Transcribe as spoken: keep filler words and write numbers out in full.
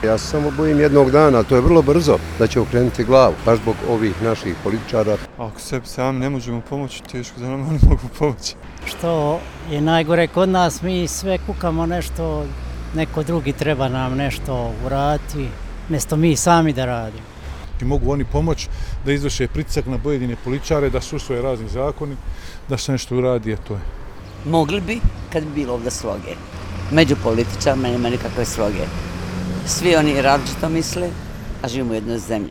Ja se samo bojim jednog dana, to je vrlo brzo, da će okrenuti glavu, baš zbog ovih naših političara. Ako sebi sami ne možemo pomoći, teško da nam oni mogu pomoći. Što je najgore kod nas, mi sve kukamo nešto, neko drugi treba nam nešto uraditi, mjesto mi sami da radimo. I mogu oni pomoći da izvrše pritisak na pojedine političare, da su usvoje razni zakoni, da se nešto uradi, a to je. Mogli bi, kad bi bilo ovdje sloge. Među političarima nema nikakve sloge. Svi oni različito misle, a živimo u jednoj zemlji.